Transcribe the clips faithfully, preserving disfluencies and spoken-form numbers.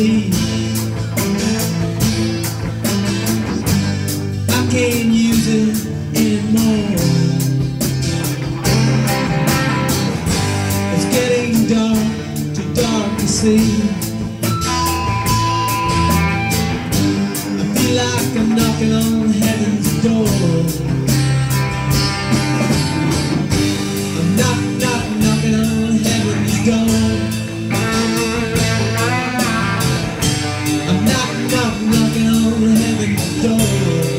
me. I can't use it anymore. It's getting dark, too dark to see. I feel like I'm knocking on heaven's door. I'm knock, knock, knocking on heaven's door. I'm knock, knock, knocking on heaven's door.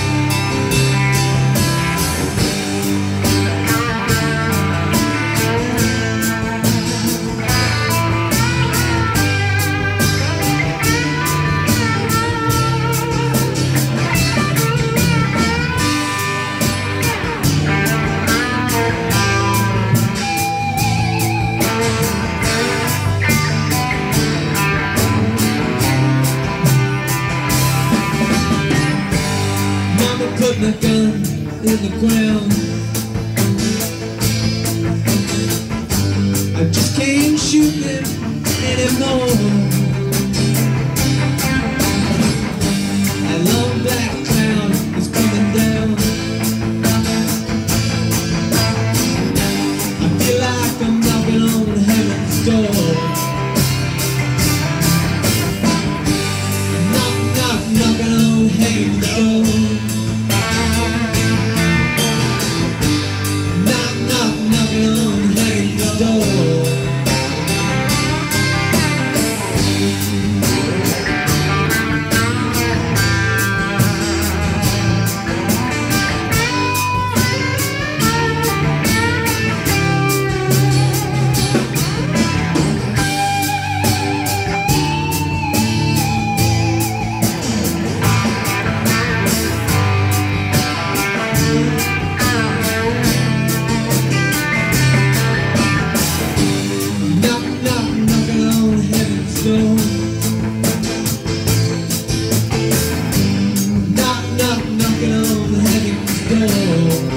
Put my gun in the ground. I just can't shoot them anymore. That long black cloud is coming down. I feel like I'm knocking on heaven's door. Knock, knock, knocking on heaven's door. Knock, knock, knocking on heaven's door.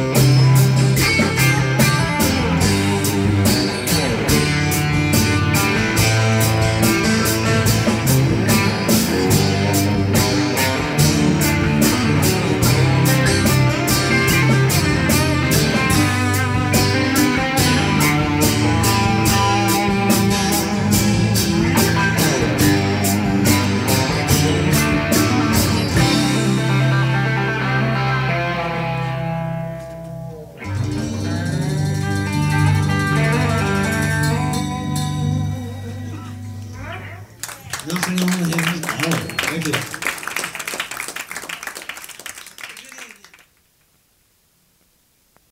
Knocking on heaven's door. Thank you.